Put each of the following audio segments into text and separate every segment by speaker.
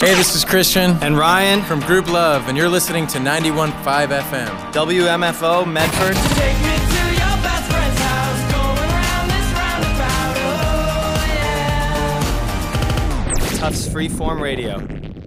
Speaker 1: Hey, this is Christian
Speaker 2: and Ryan
Speaker 1: from Group Love, and you're listening to 91.5 FM.
Speaker 2: WMFO Medford.
Speaker 3: Take me to your best friend's house, going around this roundabout, oh yeah.
Speaker 2: Tufts Freeform Radio.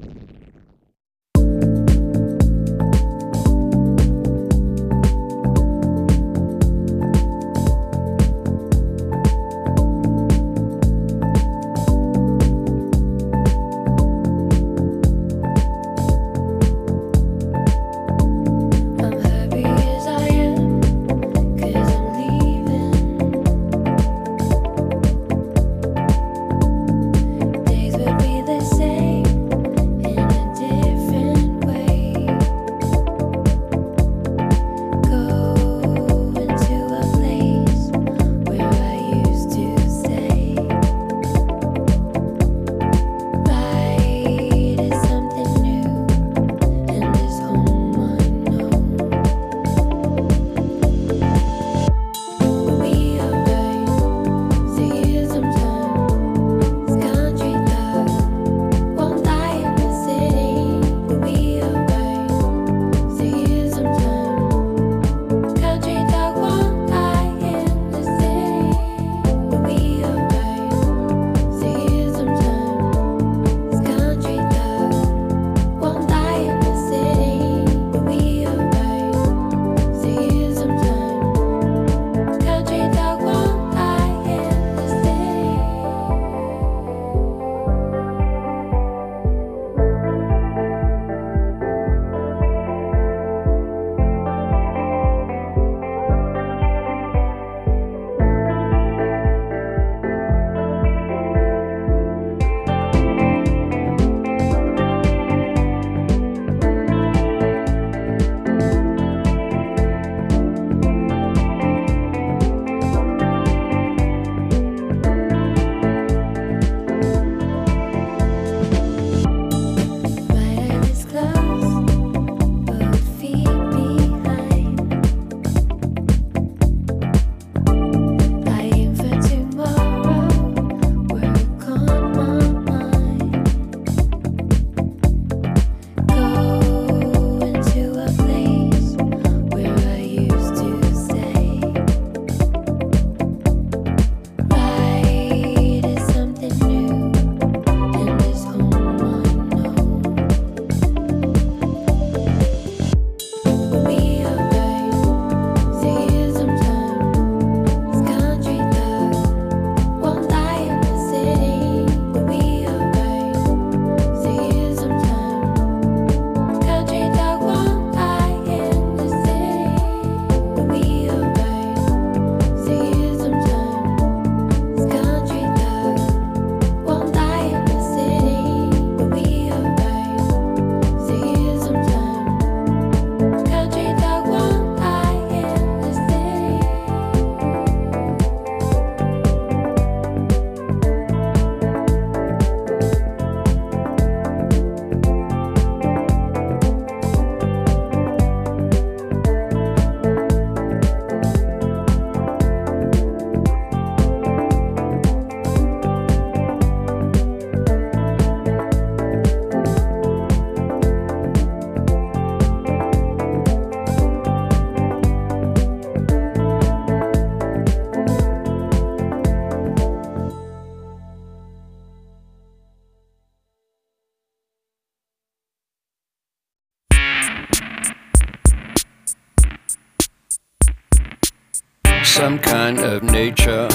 Speaker 4: Some kind of nature,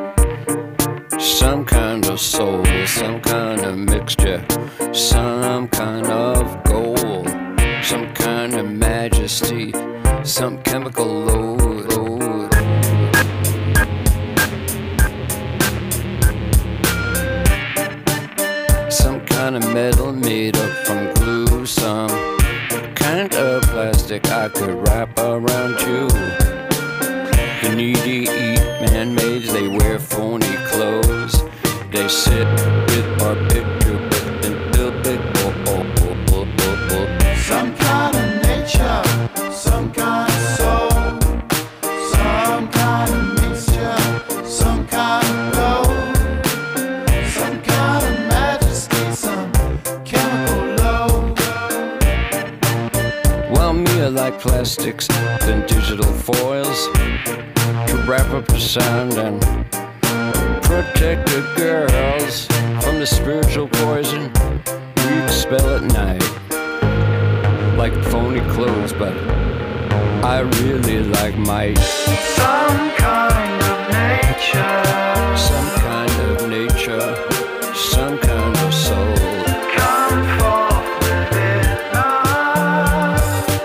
Speaker 4: some kind of soul, some kind of mixture, some kind of gold, some kind of majesty, some chemical load. Some kind of metal made up from glue, some kind of plastic I could wrap around you. The needy eat man-maids, they wear phony clothes. They sit with our picture book and build big
Speaker 5: Some kind of nature, some kind of soul, some kind of mixture, some kind of gold, some kind of majesty, some chemical
Speaker 4: to wrap up the sound and protect the girls from the spiritual poison we expel at night. Like phony clothes, but I really like might.
Speaker 5: Some kind of nature.
Speaker 4: Some kind of nature, some kind of soul.
Speaker 5: Come forth within us.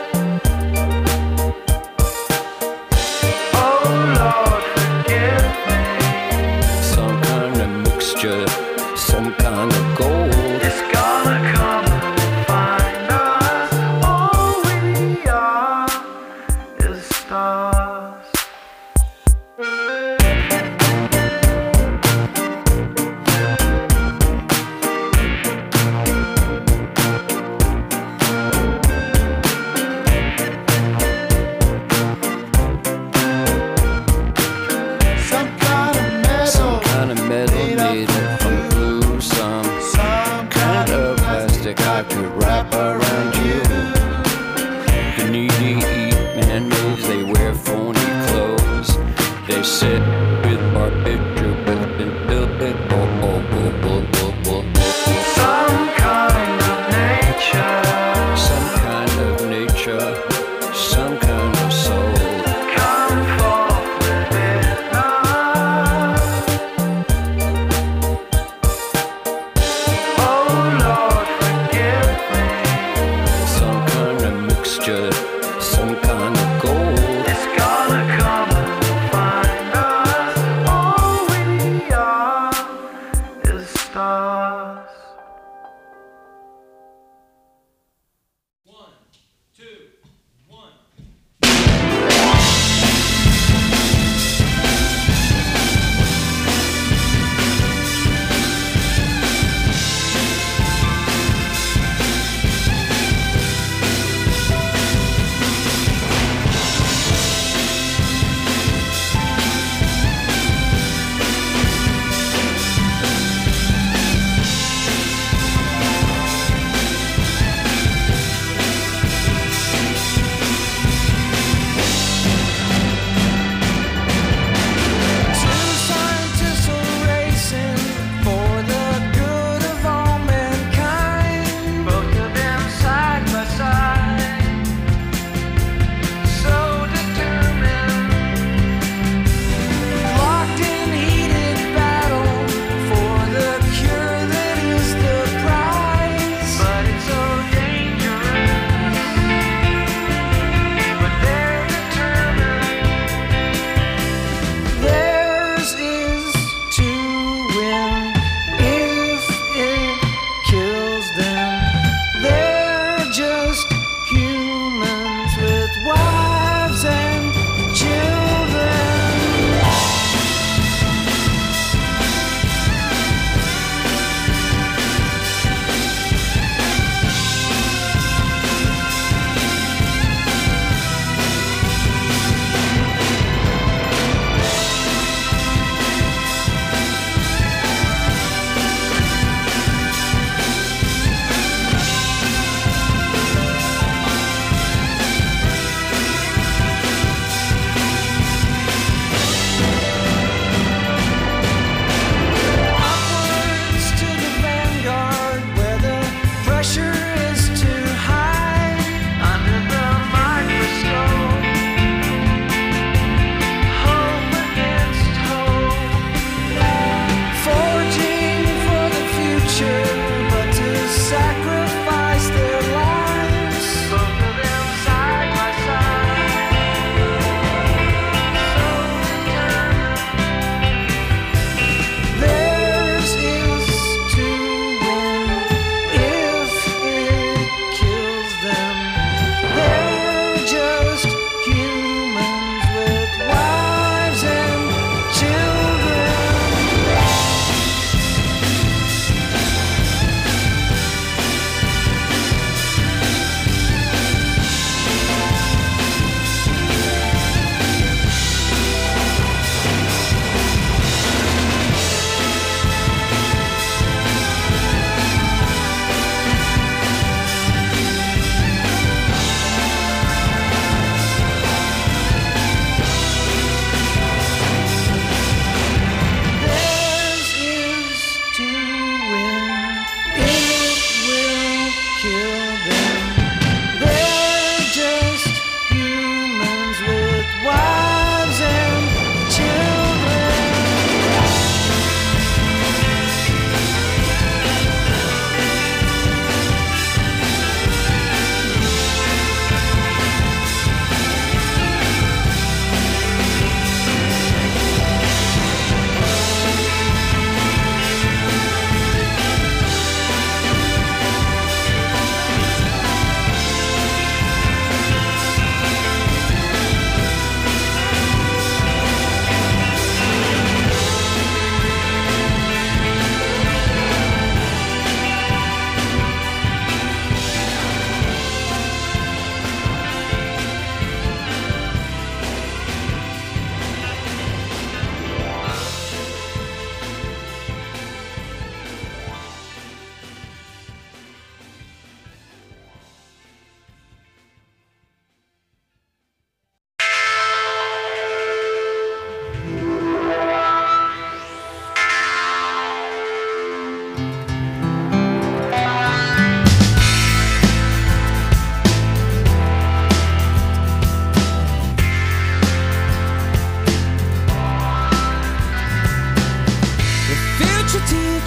Speaker 5: Oh Lord, forgive me.
Speaker 4: Some kind of mixture, some kind of gold.
Speaker 5: It's gonna come and find us. All we are is stars. Some kind of metal.
Speaker 4: Some kind of metal made up from glue. Some kind of plastic I could wrap around you. The needy eat man-maids, they wear phony clothes. They sit with our picture with and build it.
Speaker 5: Some kind of nature.
Speaker 4: Some kind of nature, some kind of soul.
Speaker 5: Come forth within us. Oh Lord, forgive me.
Speaker 4: Some kind of mixture, some kind of gold.
Speaker 5: It's gonna come and find us.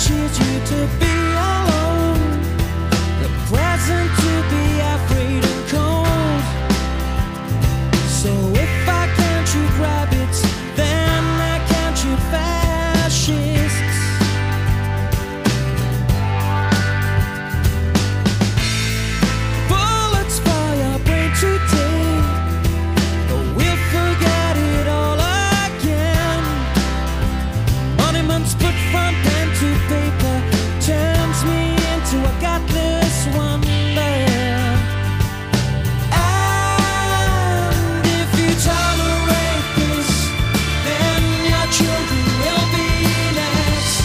Speaker 3: choose you to be alone, the present to be afraid and cold. So if I can't shoot rabbits, then I can't shoot fascists. Bullets for your brain today, but we'll forget it all again. Monuments put from pen to paper turns me into a godless wonder. And if you tolerate this, then your children will be next.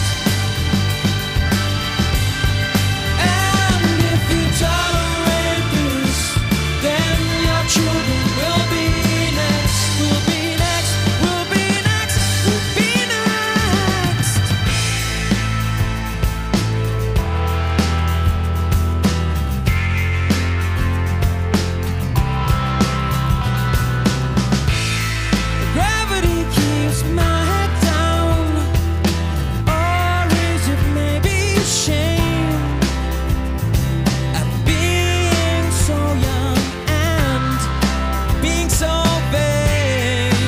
Speaker 3: And if you tolerate this, then your children will be next. Will be next. Will be next. Will be next. Gravity keeps my head down, or is it maybe shame at being so young and being so vain?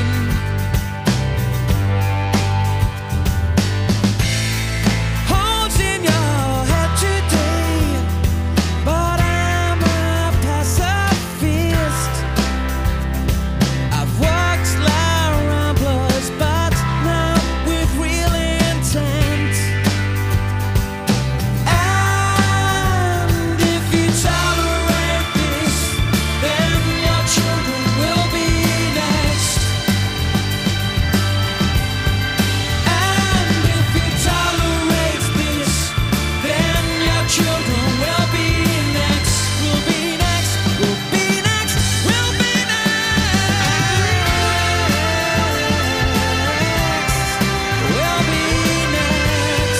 Speaker 3: Holes in your head today, but I'm a pacifist. I've walked La Ramblas, but now with real intent. And if you tolerate this, then your children will be next. And if you tolerate this, then your children will be next. Will be next. Will be next. Will be next. Will be next.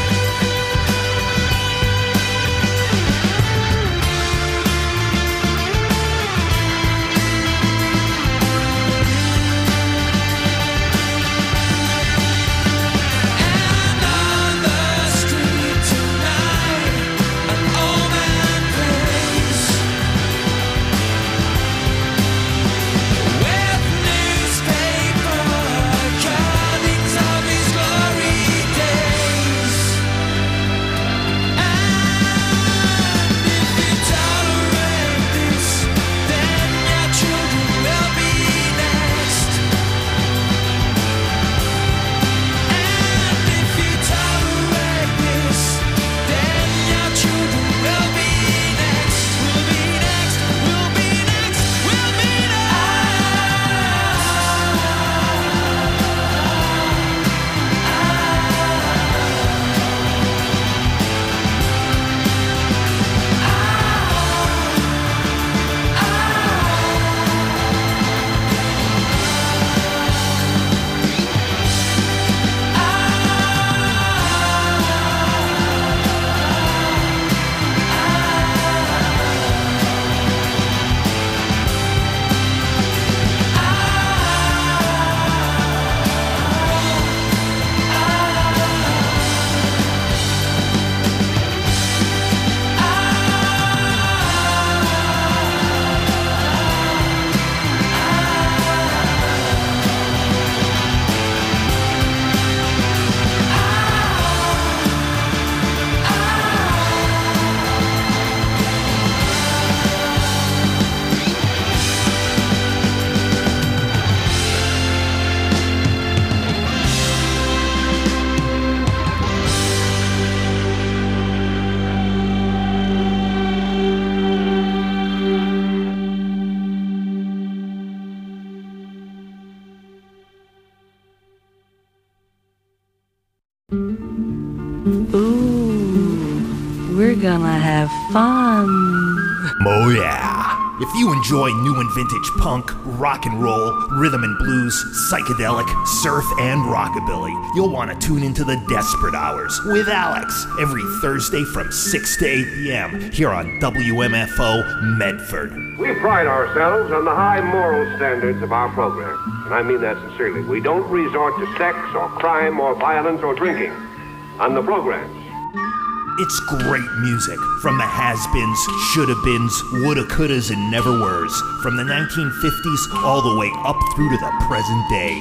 Speaker 3: And on the street tonight, an old man plays with newspaper cuttings of his glory days. And if you tolerate this, then your children will be next. And if you tolerate this, then your children will be next. Will be next. Will be next. Will be
Speaker 6: Ooh, we're gonna have fun.
Speaker 7: Oh yeah. If you enjoy new and vintage punk, rock and roll, rhythm and blues, psychedelic, surf, and rockabilly, you'll want to tune into the Desperate Hours with Alex every Thursday from 6 to 8 p.m. here on WMFO Medford.
Speaker 8: We pride ourselves on the high moral standards of our program, and I mean that sincerely. We don't resort to sex or crime or violence or drinking on the programs.
Speaker 7: It's great music from the has-beens, shoulda-beens, woulda, couldas, and never-weres. From the 1950s all the way up through to the present day.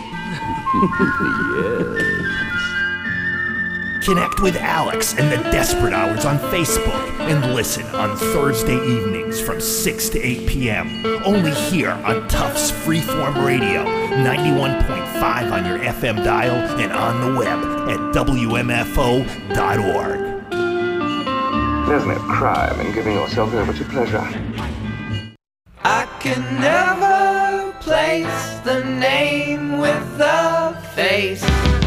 Speaker 4: Yes.
Speaker 7: Connect with Alex and the Desperate Hours on Facebook and listen on Thursday evenings from 6 to 8 p.m. Only here on Tufts Freeform Radio, 91.5 on your FM dial and on the web at WMFO.org.
Speaker 9: There's no crime in giving yourself over to pleasure.
Speaker 3: I can never place the name with the face.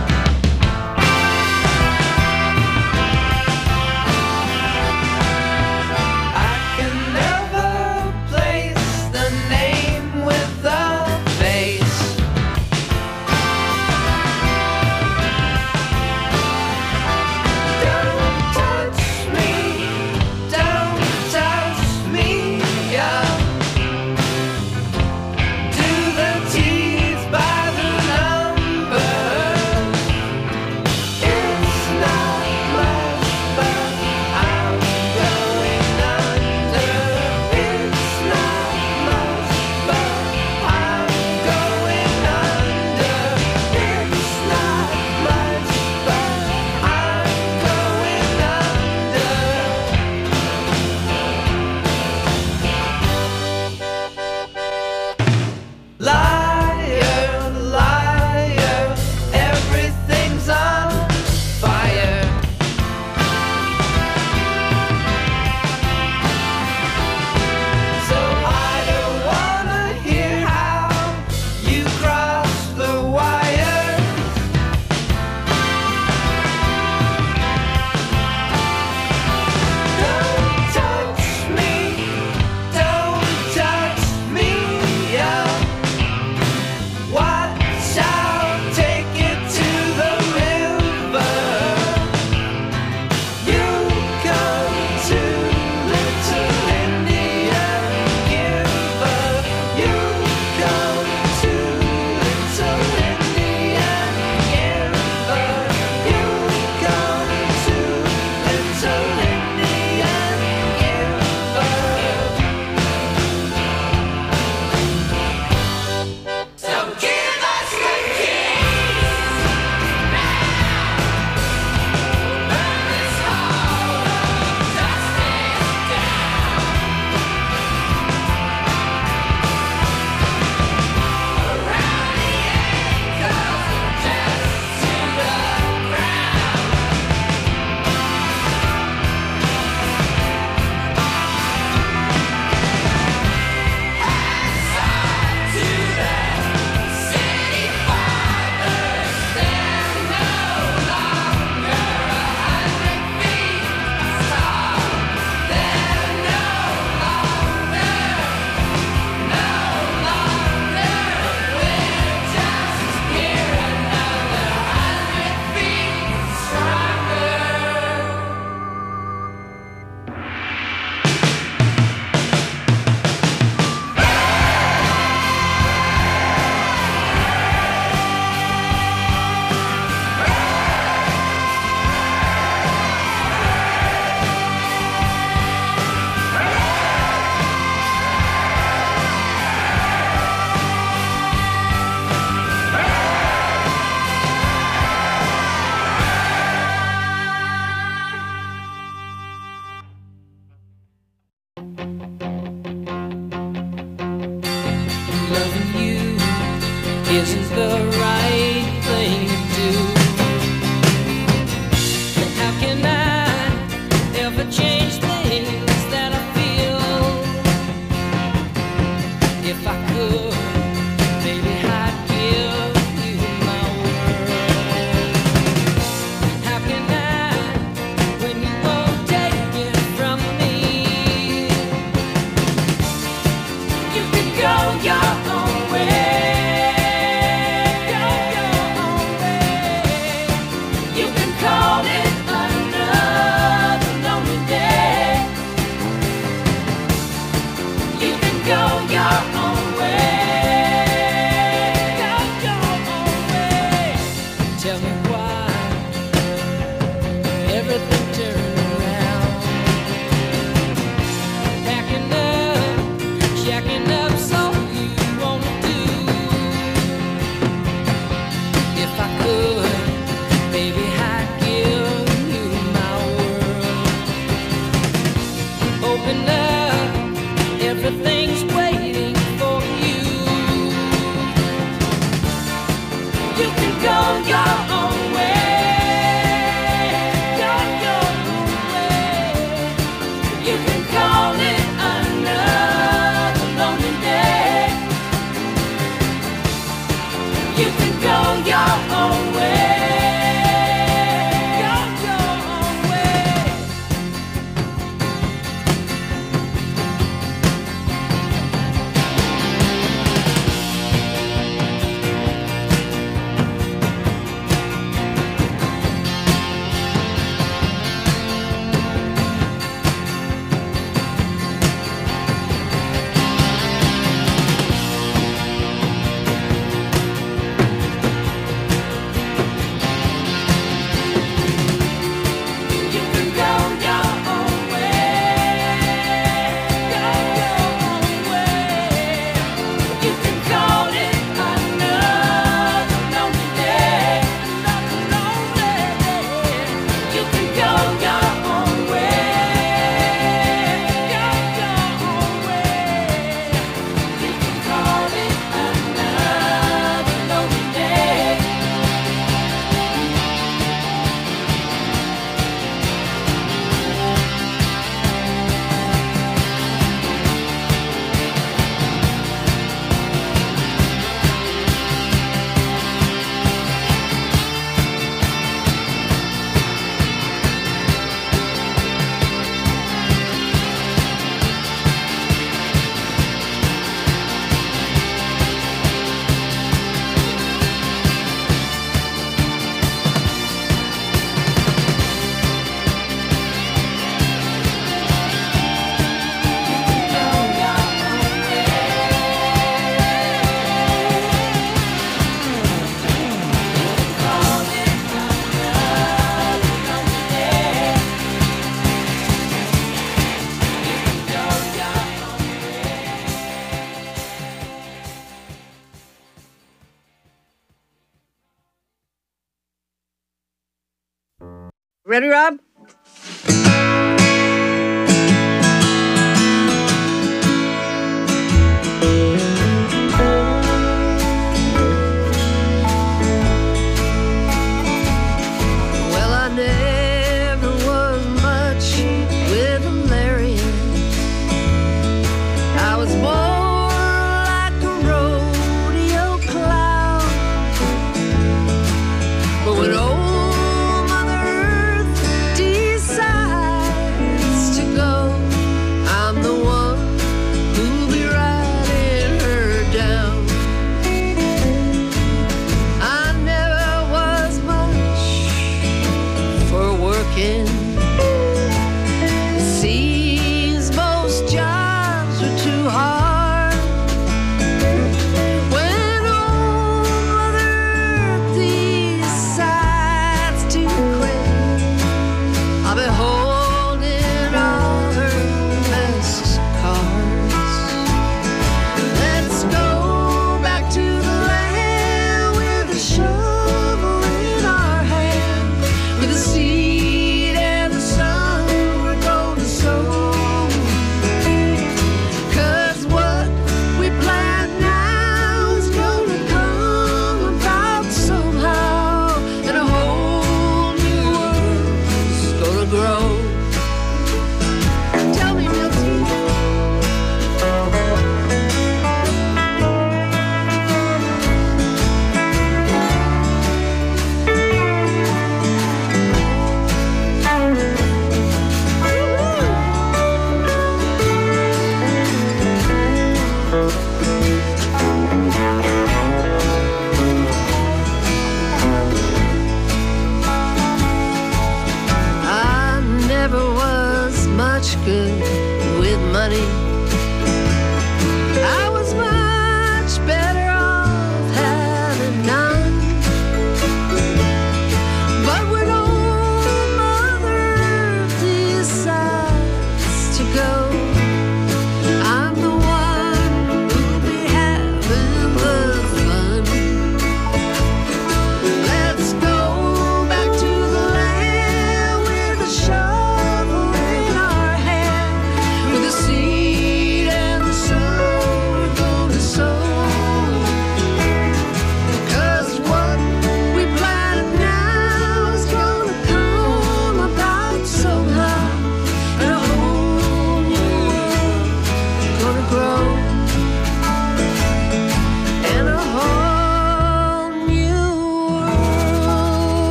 Speaker 3: isn't the right thing to do. And how can I ever change things that I feel? If I could, maybe I'd give you my world. How can I, when you won't take it from me? You can go your own way. Tell me why everything turned around. You can go your own way. Go your own way. You can call it another lonely day. You can go your own way. Go your own way. You can go your own way. Go your own way. You can call it another lonely day. Another lonely day. You can go your own way. Go your own way. You can call it another lonely day.
Speaker 10: Ready, Rob?
Speaker 11: Well, I never was much with a lariat. I was more like a rodeo clown. But when old Mother Earth decides to go, I'm the one who'll be riding her down. I never was much for working. Seems most jobs are too hard. When old Mother Earth decides to quit, I'll be holding all her best cards. Let's go back to the land with a shovel in our hand, with a seed and the sun we're gonna sow. 'Cause what we plant now is gonna come about somehow, and a whole new world's gonna grow. Tell me, Milty. I never was much good with money. I was much better off having none. But when old Mother Earth decides to go, I'm the one who'll be having the fun. Let's go back to the land with a shovel in our hand, with a seed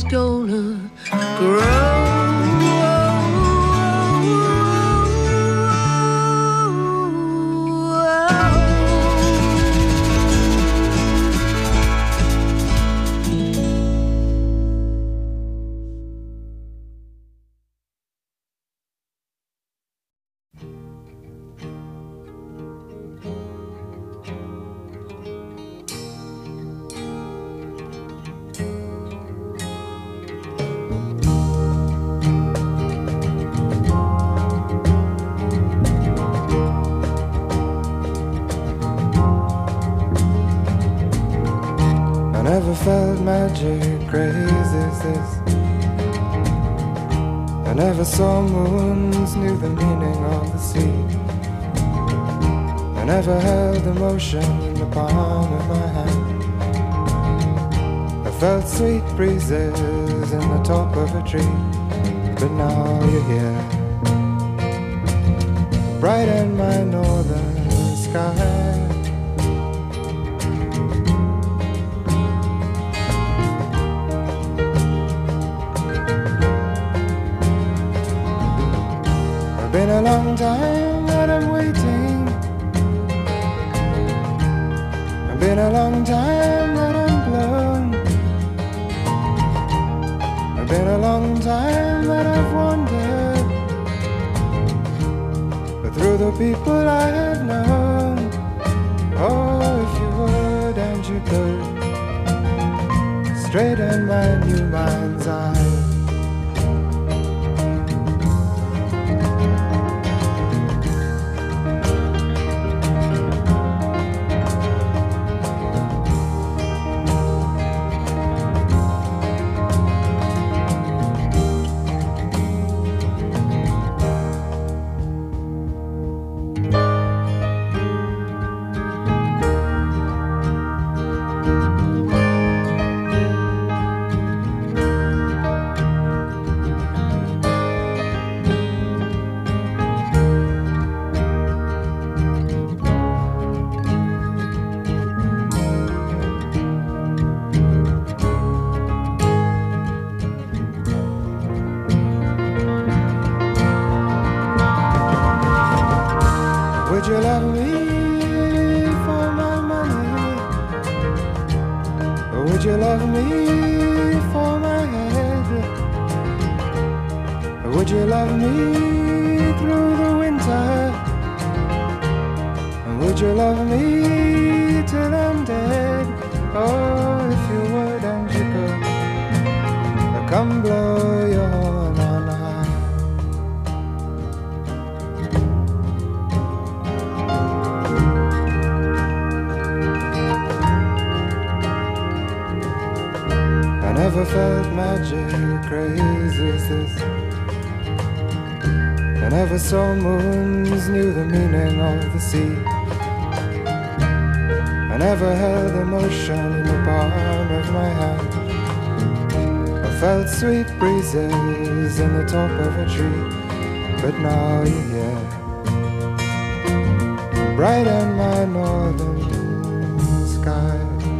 Speaker 11: gonna grow.
Speaker 12: I never felt magic crazy as this. I never saw moons, knew the meaning of the sea. I never held emotion in the palm of my hand. I felt sweet breezes in the top of a tree. But now you're here, bright in my northern sky. Been a long time that I'm waiting. Been a long time that I'm blown. Been a long time that I've wandered, but through the people I have known. Oh, if you would and you could, straight in my new mind's eye. Would you love me for my money? Or would you love me for my head? Or would you love me through the winter? And would you love me till I'm dead? Oh, if you would and you could, come blow your horn on high. I never felt magic crazy as this. I never saw moons, knew the meaning of the sea. I never held emotion in the palm of my hand. I felt sweet breezes in the top of a tree. But now you're here, bright in my northern sky.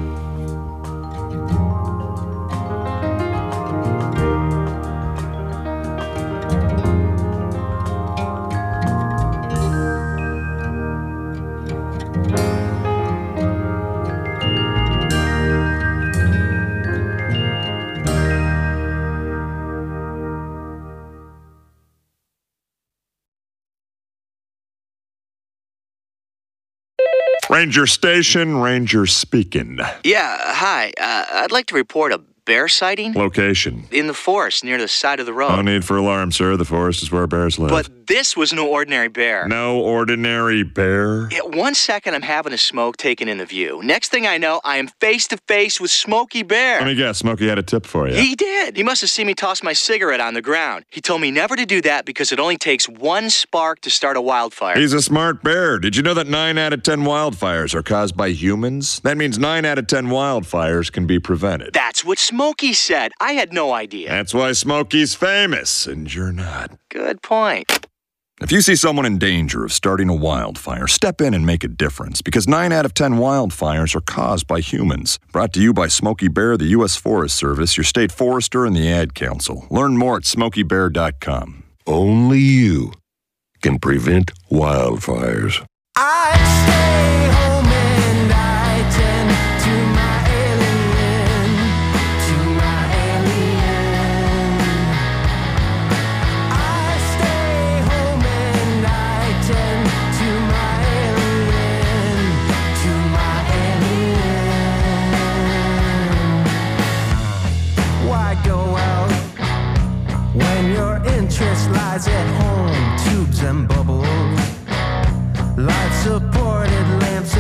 Speaker 13: Ranger Station, Ranger speaking.
Speaker 14: Yeah, hi. I'd like to report a bear sighting.
Speaker 13: Location.
Speaker 14: In the forest near the side of the road.
Speaker 13: No need for alarm, sir. The forest is where bears live.
Speaker 14: But this was no ordinary bear.
Speaker 13: No ordinary bear?
Speaker 14: Yeah, 1 second I'm having a smoke taken in the view. Next thing I know, I am face to face with Smokey Bear.
Speaker 13: Let me guess, Smokey had a tip for you.
Speaker 14: He did. He must have seen me toss my cigarette on the ground. He told me never to do that because it only takes one spark to start a wildfire.
Speaker 13: He's a smart bear. Did you know that 9 out of 10 wildfires are caused by humans? That means 9 out of 10 wildfires can be prevented.
Speaker 14: That's what Smokey said. I had no idea.
Speaker 13: That's why Smokey's famous, and you're not.
Speaker 14: Good point.
Speaker 13: If you see someone in danger of starting a wildfire, step in and make a difference, because 9 out of 10 wildfires are caused by humans. Brought to you by Smokey Bear, the U.S. Forest Service, your state forester, and the Ad Council. Learn more at smokeybear.com.
Speaker 15: Only you can prevent wildfires.
Speaker 3: I stay home and I tend to my alien, to my alien. I stay home and I tend to my alien, to my alien. Why go out when your interest lies at home? Tubes and bubbles, life-supported lamps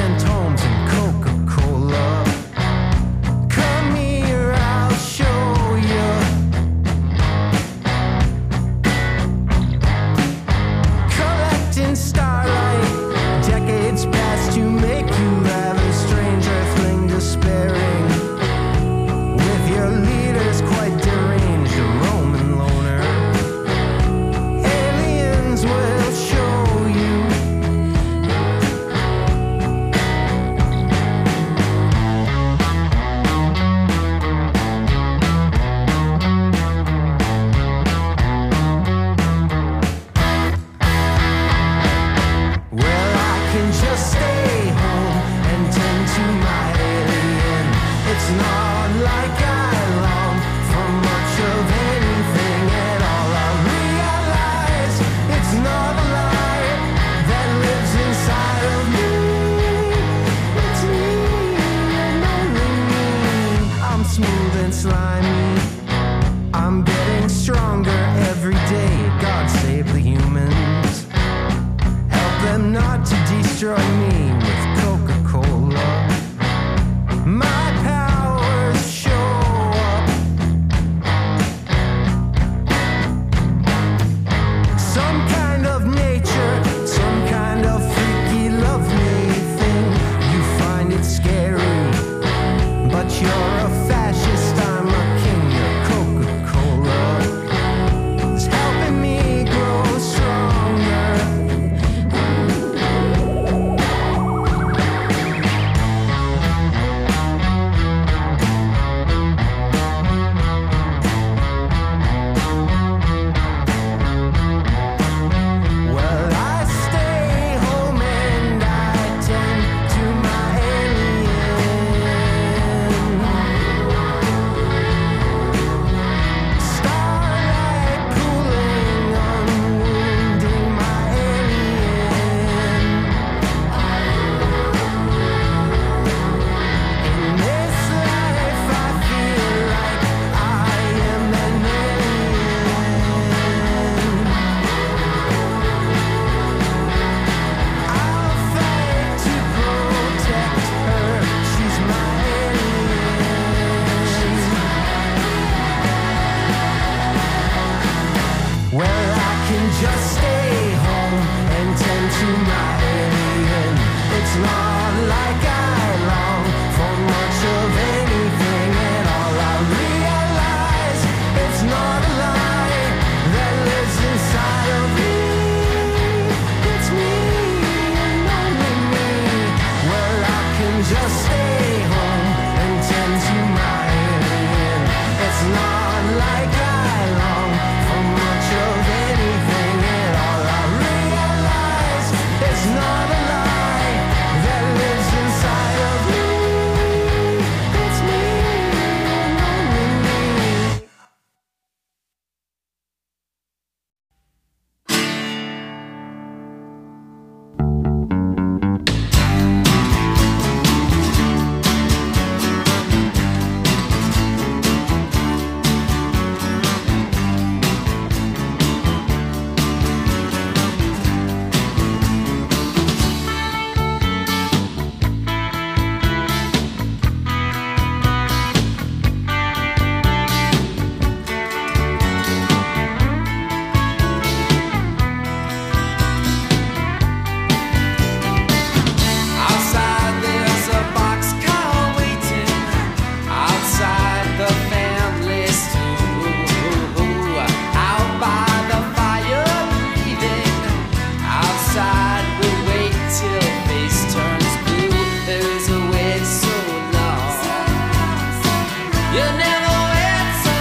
Speaker 3: You never wait so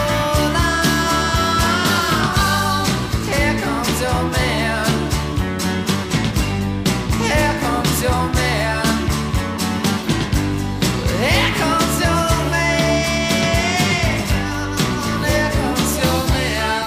Speaker 3: long. Here comes your man. Here comes your man. Here comes your man. Here comes your man.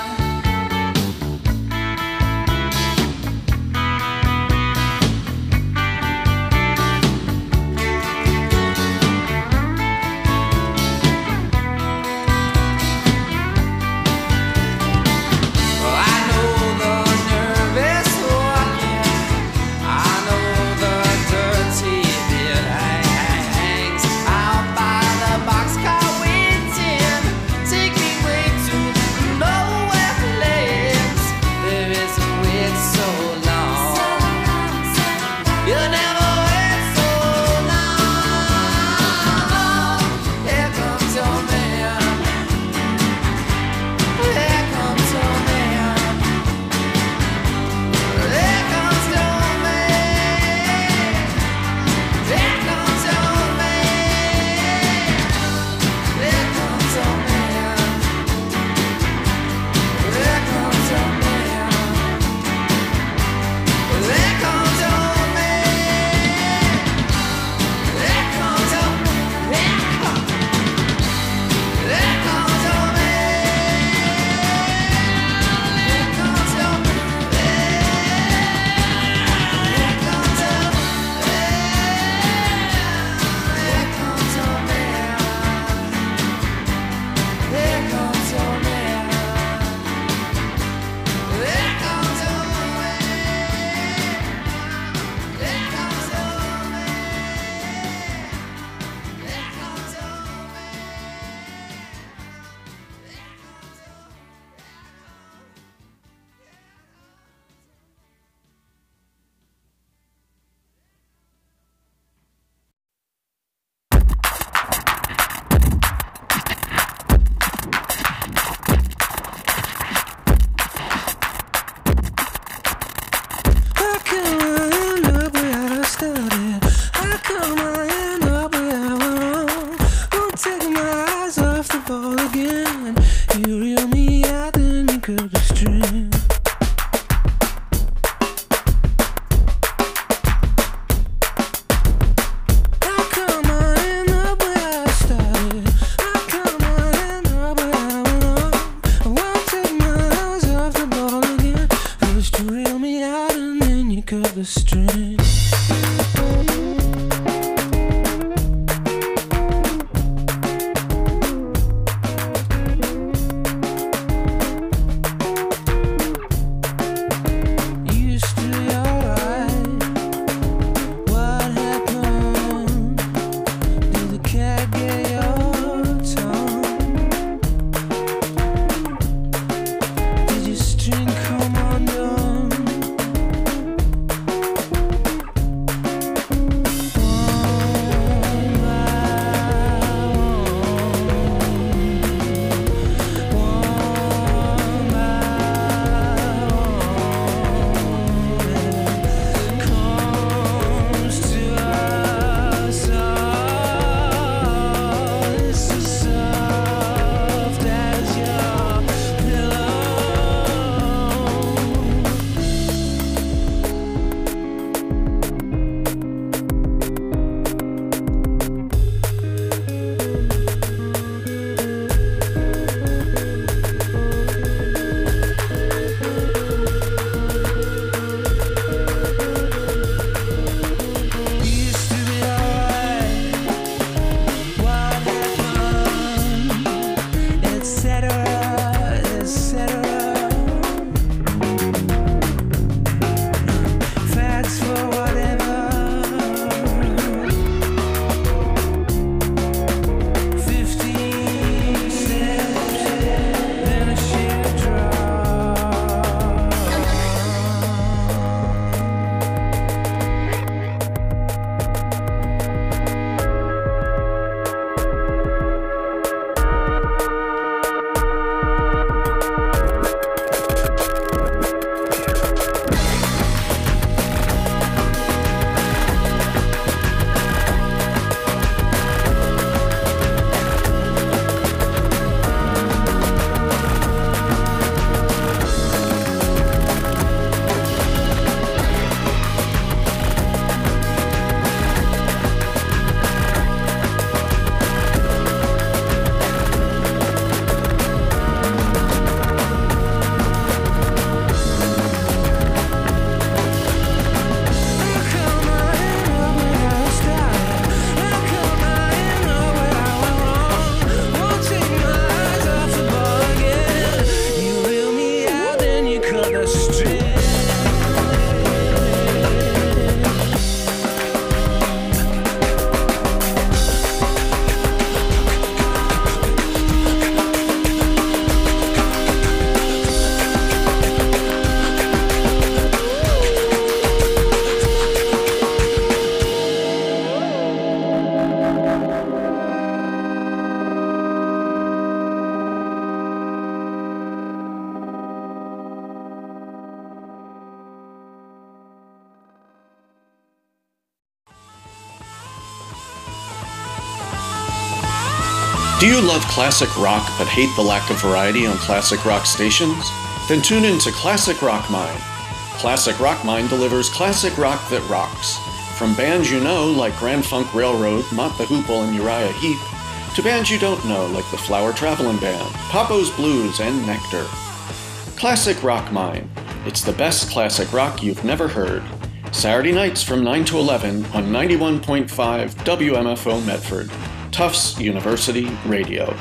Speaker 16: Do you love classic rock but hate the lack of variety on classic rock stations? Then tune in to Classic Rock Mine. Classic Rock Mine delivers classic rock that rocks. From bands you know like Grand Funk Railroad, Mott the Hoople, and Uriah Heep, to bands you don't know like the Flower Travelin' Band, Papo's Blues, and Nectar. Classic Rock Mine. It's the best classic rock you've never heard. Saturday nights from 9 to 11 on 91.5 WMFO Medford. Tufts University Radio.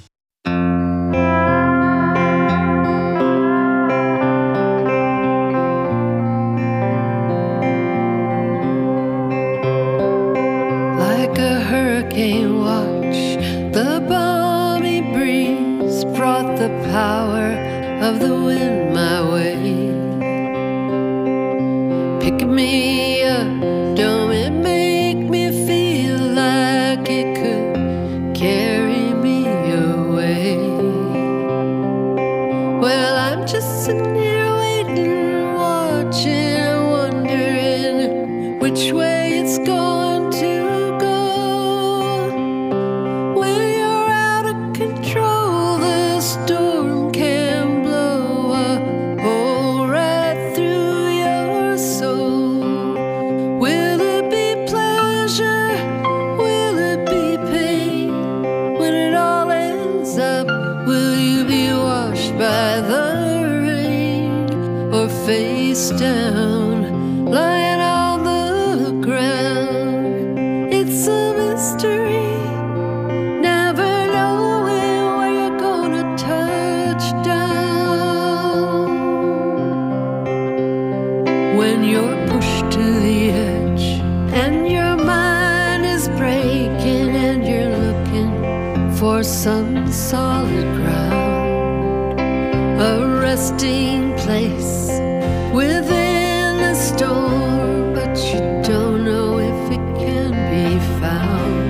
Speaker 11: Like a hurricane watch, the balmy breeze brought the power of the wind my way. Pick me up, don't it make me feel like it could carry me away? Well, I'm just sitting here waiting, watching, wondering which way it's going to go. When you're out of control, the storm can blow a hole right through your soul. Will it be pleasure? Will it be pain? When it all ends up, will you be washed by the rain or face down, lying on the ground? It's a mystery, never knowing where you're gonna touch down. When you're pushed to the edge and your mind is breaking and you're looking for some solid ground, a resting place within the storm, but you don't know if it can be found.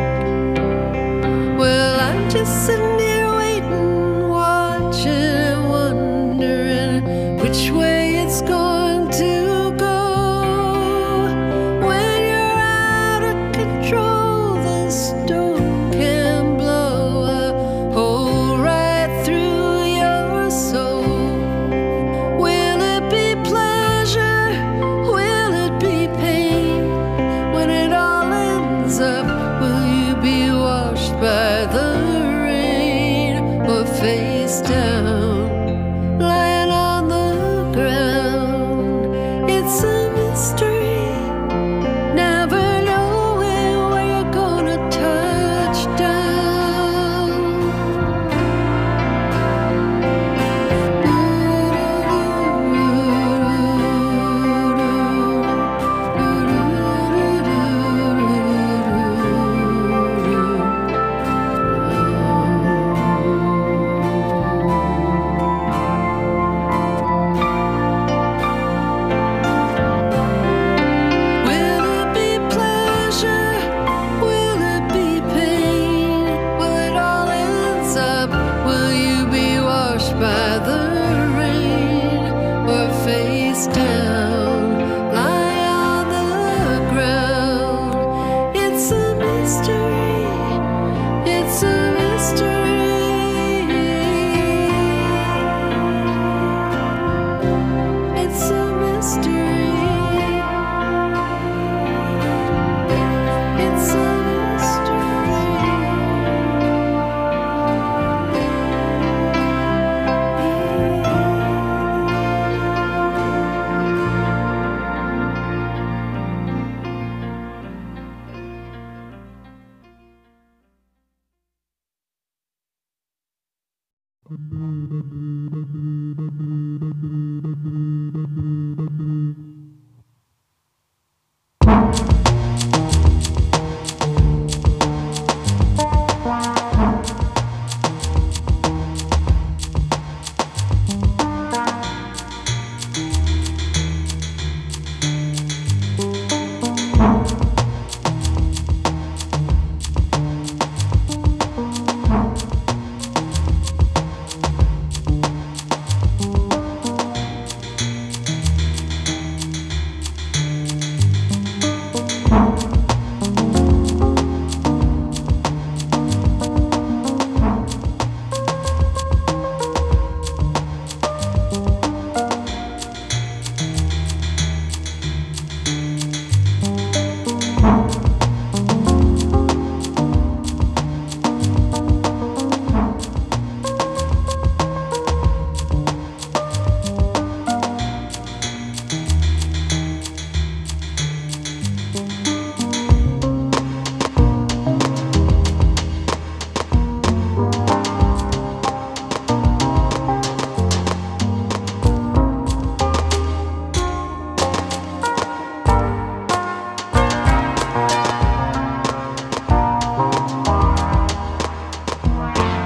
Speaker 11: Well, I'm just sitting here waiting, watching and wondering which way it's going to go. When you're out of control, the storm can blow a hole right through your soul. Will it be pleasure? Will it be pain? When it all ends up, will you be washed by the rain or face down, lying on the ground? It's a mystery, never knowing where you're gonna touch down. Will it be pleasure? Will it be pain? When it all ends up, will you be washed by the rain or face down, lie on the ground? It's a mystery, it's a mystery. It's a mystery. It's a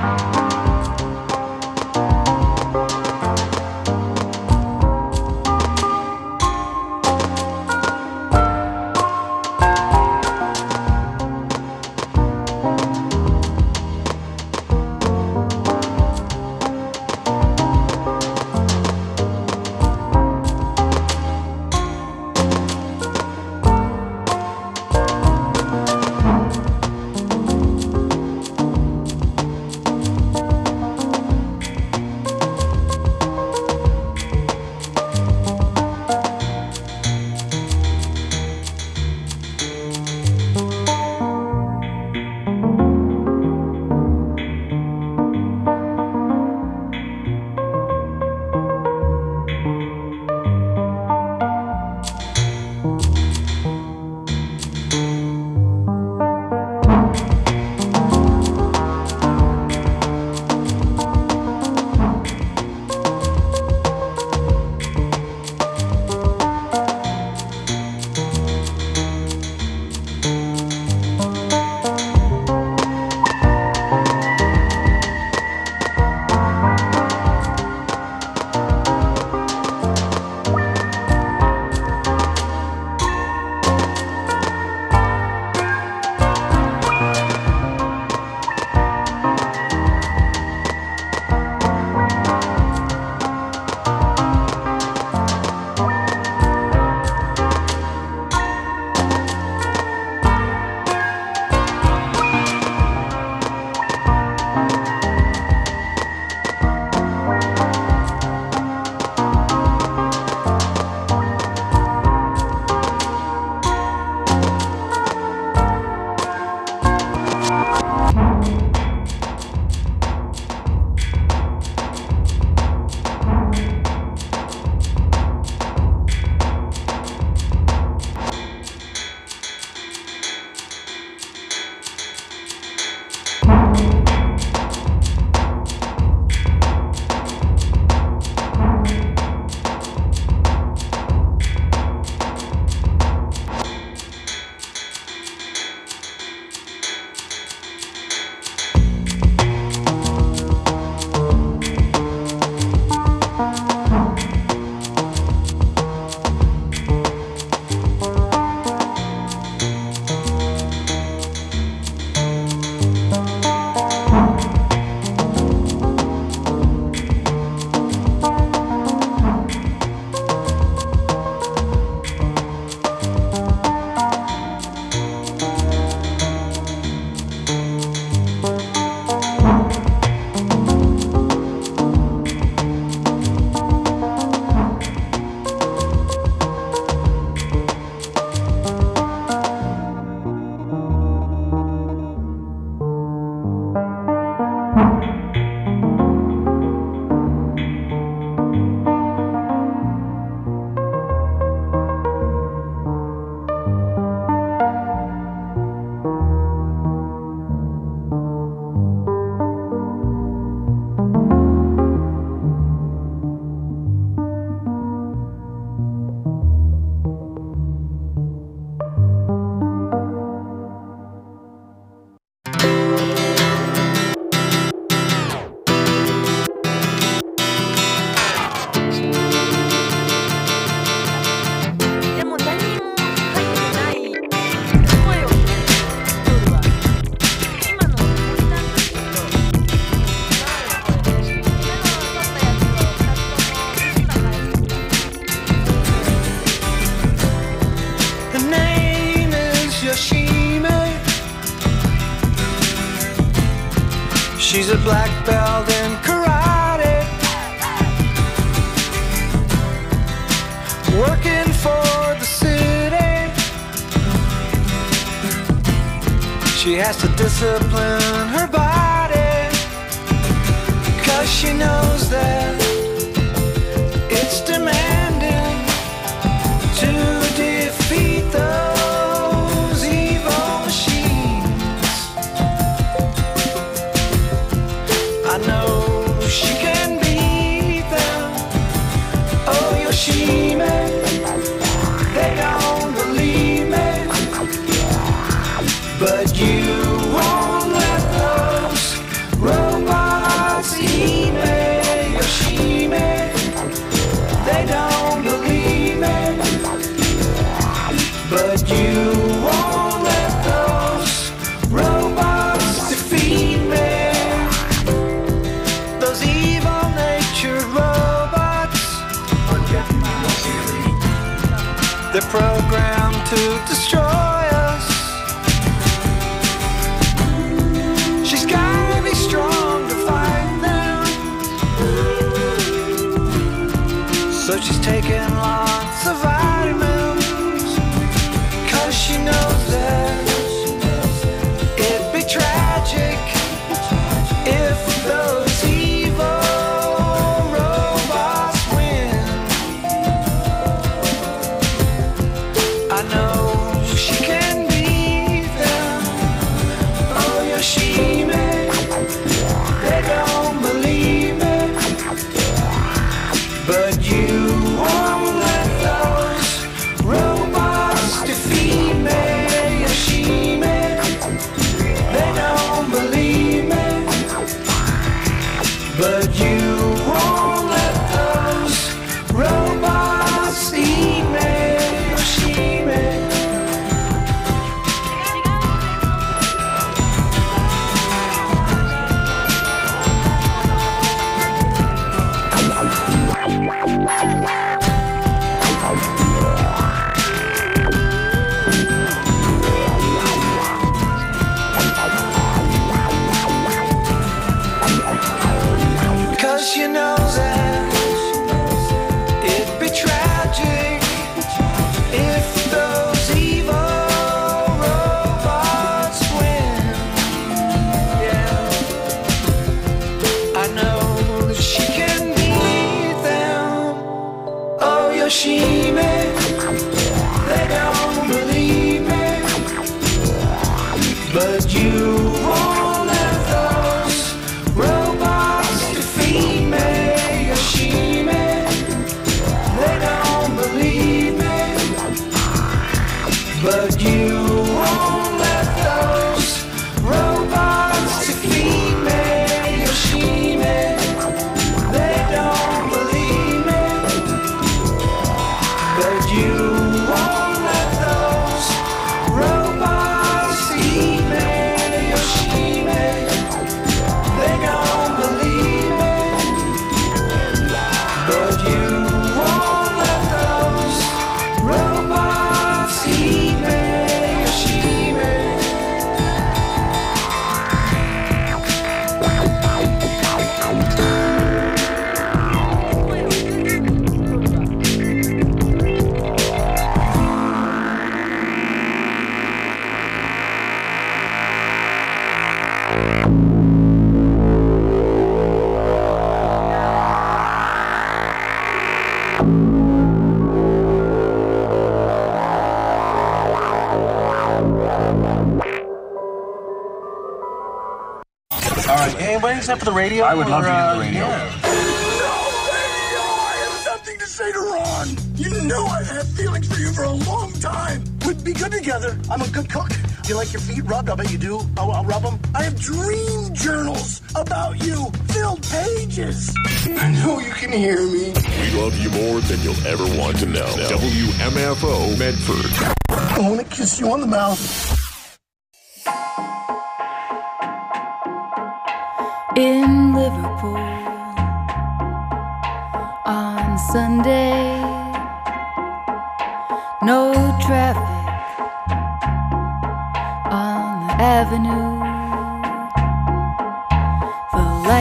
Speaker 3: She's a black belt in karate, working for the city. She has to discipline her body, 'cause she knows that it's demanding to defeat those evil machines. I know she can beat them. Oh, Yoshime, they don't believe me, but you won't let those robots They're programmed to destroy us. She's gotta be strong to fight them. So she's taking lots of vitamins, 'cause she knows that it'd be tragic if those evil robots win. I know she can beat them. Oh yeah, she may. They don't believe me, but you won't let those robots defeat me. Yeah, she may. They don't believe me, but you won't let those robots eat me. Yeah, she may. Cause you know that it'd be tragic if those evil robots win. Yeah, I know that she can beat them. Oh yeah, she may. They don't believe me, but you won't let those robots defeat me. Yeah, she may. They don't believe me, but you won't let those robots defeat me. Yeah, she may. They don't believe me, but you won't let those robots eat me. Yeah, she may. They don't believe me, but you won't let those robots eat me. Yeah, she may.
Speaker 17: All right, anybody except for the radio? I would love to hear the radio.
Speaker 18: I have something to say to Ron. You know I've had feelings for you for a long time. We'd be good together. I'm a good cook. Do you like your feet rubbed? I bet you do. I'll rub them. I have dream journals about you. Filled pages. I know you can hear me.
Speaker 15: We love you more than you'll ever want to know. WMFO Medford.
Speaker 18: I want to kiss you on the mouth.
Speaker 19: In Liverpool on Sunday, no traffic on the avenue.